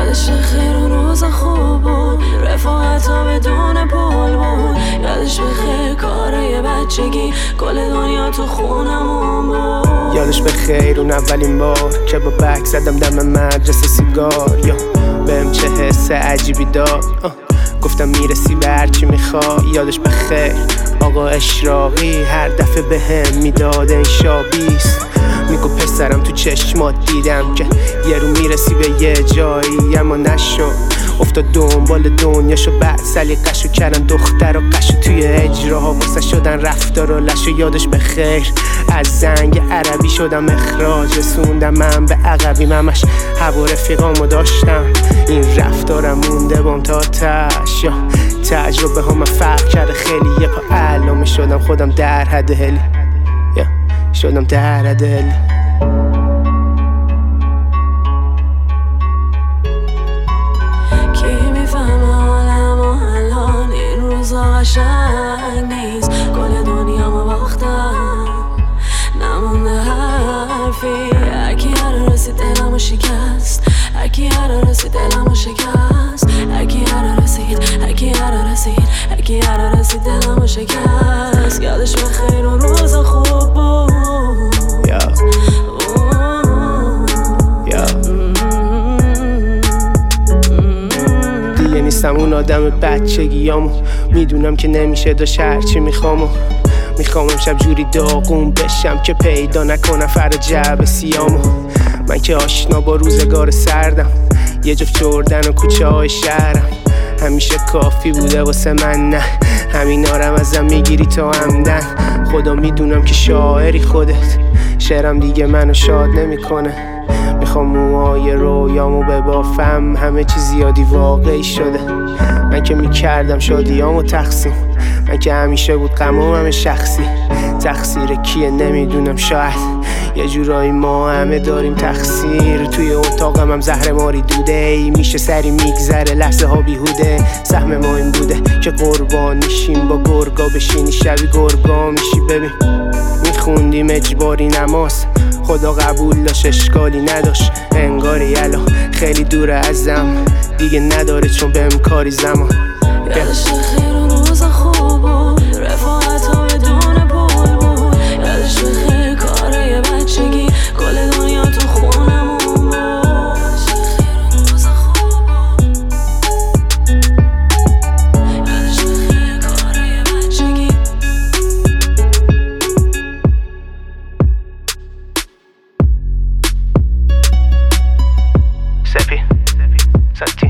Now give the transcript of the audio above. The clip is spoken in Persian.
یادش بخیر اون روز خوب بود، رفاقت ها بدون پول بود. یادش بخیر کارای بچگی، کل دنیا تو خونمون بود. یادش بخیر اون اولین بار که با بک زدم دم مدرسه سیگار، یا بهم چه حس عجیبی داد، گفتم میرسی به هرچی میخوای. یادش بخیر آقا اشراقی هر دفعه بهم میداد انشابیست، میگو پسرم تو چشمات دیدم که یه رو میرسی به یه جایی، اما نشد. افتاد دنبال دنیاشو بعد سلیقه‌شو کردن دختر و قشو توی اجراها واسه شدن رفتار و لشو. یادش بخیر از زنگ عربی شدم اخراج، رسوندم من به عقبیم، همش هوا رفیقامو داشتم. این رفتارم مونده بام تا تش، یا تجربه ها من فرق کرده خیلی. یه پا علامه شدم خودم در حد هلی، یا شدم در حد هلی. قشنگ نیست، کل دنیامو باختم، نمونده حرفی. هرکی هر رسید دلمو شکست، هرکی هر رسید دلمو شکست، هرکی هر رسید، هرکی هر رسید، هرکی هر رسید دلمو شکست. یادش بخیر اون روز خوب بود. دیگه نیستم اون آدم بچگیامو، میدونم که نمیشه داشت هرچی میخوام امشب جوری داغون بشم که پیدا نکنم فردا جعب سیامو. من که آشنا با روزگار سردم، یه جفت جردن و کوچه های شهرم همیشه کافی بوده واسه من. نه همینارم ازم میگیری تا همدن، خدا میدونم که شاعری خودت، شعرم دیگه منو شاد نمیکنه. میخوام موهای رویامو ببافم، همه چی زیادی واقعی شده. من که میکردم شادیامو تقسیم، من که همیشه بود غمم همه شخصی. تقصیر کیه نمیدونم، شاید یه جورایی ما همه داریم تقصیر. توی اتاقم هم زهر ماری دوده، ای میشه سری میگذره لحظه ها بیهوده. سهم ما این بوده که قربان نیشیم، با گرگا بشینی شبی گرگا میشی. ببین میخوندیم اجباری نماز، خدا قبول داشت اشکالی نداشت. انگاری الان خیلی دوره ازم، دیگه نداره چون بهم کاری زمان. یادش بخیر اون روز خوب بود، رفاقت ها بدون پول بود. یادش بخیر کارای بچگی، کل دنیا تو خونمون بود. یادش بخیر اون روز خوب بود، یادش بخیر کارای بچگی. سپی ساتی